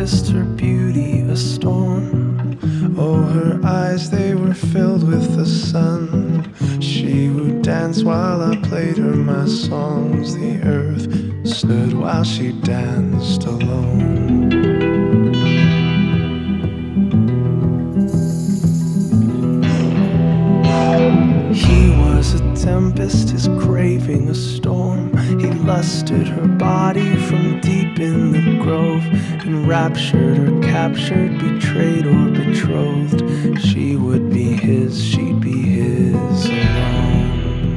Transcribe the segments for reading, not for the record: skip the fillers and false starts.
tempest, her beauty a storm. Oh, her eyes, they were filled with the sun. She would dance while I played her my songs. The earth stood while she danced alone. He was a tempest, his craving a storm. He lusted her body from deep in the grove, enraptured or captured, betrayed or betrothed. She would be his, she'd be his alone.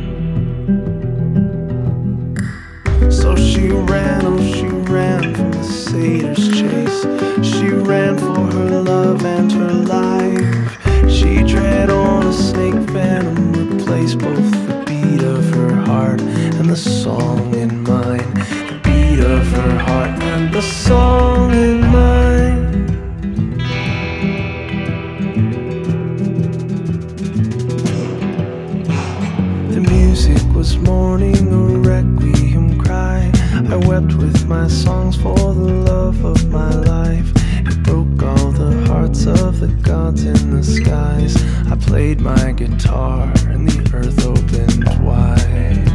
So she ran, oh she ran from the satyr's chase. She ran for her love and her life. She tread on a snake venom, replaced both the beat of her heart and the song in mine. The beat of her heart and the song in mine. The music was mourning, a requiem cry. I wept with my songs for the love of my life. It broke all the hearts of the gods in the skies. I played my guitar and the earth opened wide.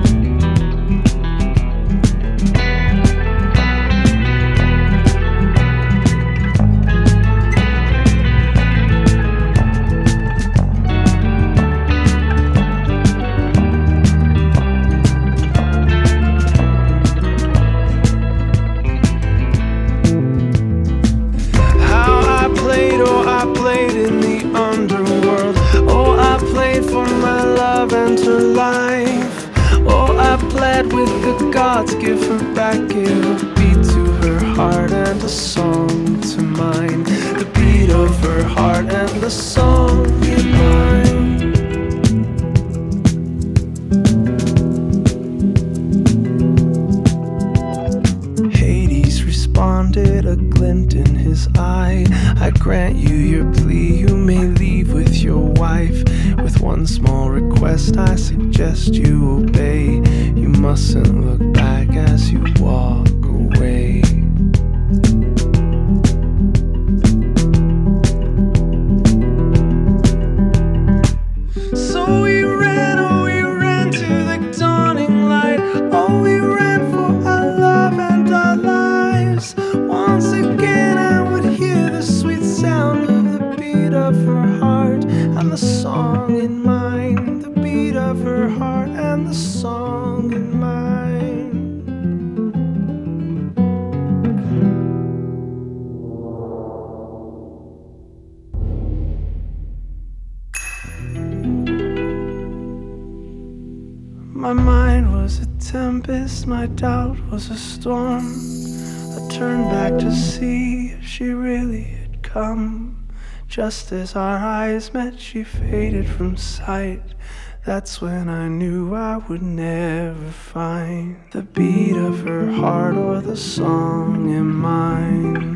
In the underworld, oh, I played for my love and her life. Oh, I pled with the gods, give her back, give a beat to her heart and a song to mine. The beat of her heart and the song in mine. Hades responded, a glint in his eye. I grant you your plea, you may leave with your wife. With one small request I suggest you obey. You mustn't look back as you walk away. So we ran, oh we ran to the dawning light. Oh, we ran for our love and our lives. Once again I would hear the sweet sound of the beat of her heart and the song in mine. The beat of her heart and the song in mine. My mind was a tempest, my doubt was a storm. I turned back to see if she really had come. Just as our eyes met, she faded from sight. That's when I knew I would never find the beat of her heart or the song in mine.